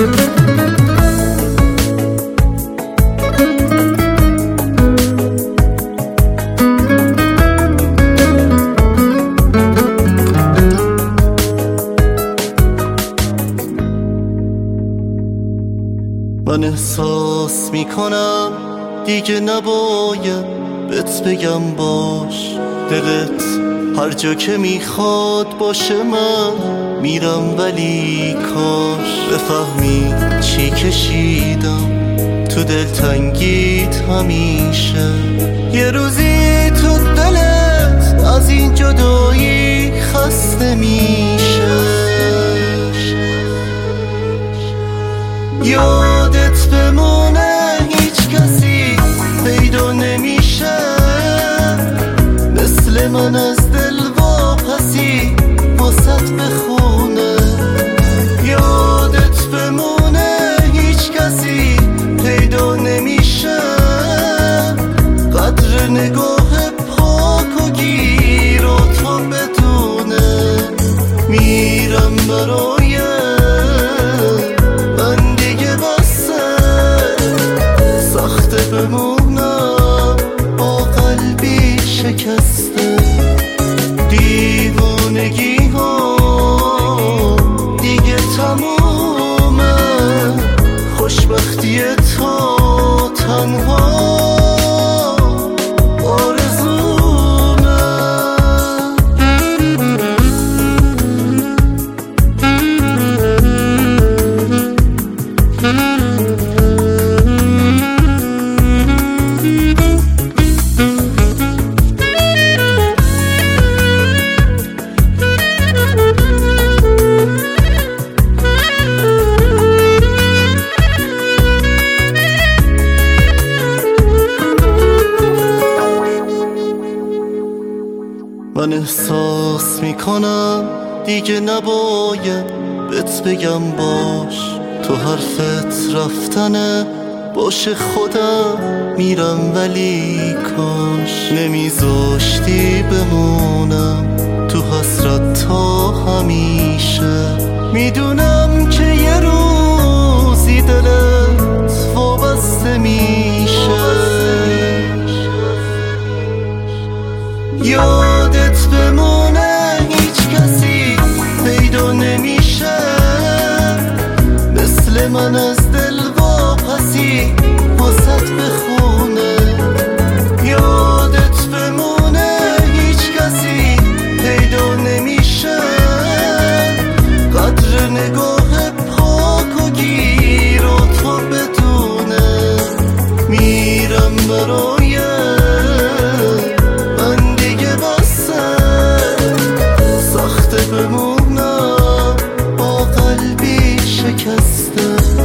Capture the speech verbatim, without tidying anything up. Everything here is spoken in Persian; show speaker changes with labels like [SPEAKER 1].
[SPEAKER 1] من احساس میکنم دیگه نباید بهت بگم باش، دلت هر جا که میخواد باشه من میرم، ولی کاش بفهمی چی کشیدم تو دلتنگیت همیشه. یه روزی تو دلت از این جدایی خسته میشه، یادت بمونه هیچ کسی پیدا نمیشه مثل من از دل واپسی واسط بخونه. یادت بمونه هیچ کسی پیدا نمیشه قدر نگاه پاک و گیر و تو بدونه. میرم برای بمونم با قلبی شکسته. دیوانگی ها دیگه تمومه، خوشبختی تو تنها من احساس میکنم دیگه نباید بهت بگم باش، تو حرفت رفتنه باشه خودم میرم، ولی کاش نمیذاشتی بمونم تو حسرت تا همیشه. میدونم که یه روزی دلت وابسته میشه، یادت بمونه هیچ کسی پیدا نمیشه مثل من از دل واپسی واسط بخونه. یادت بمونه هیچ کسی پیدا نمیشه قدر نگاه پاک و گیر و تو بدونه. میرم برای بمونم با قلبی شکسته.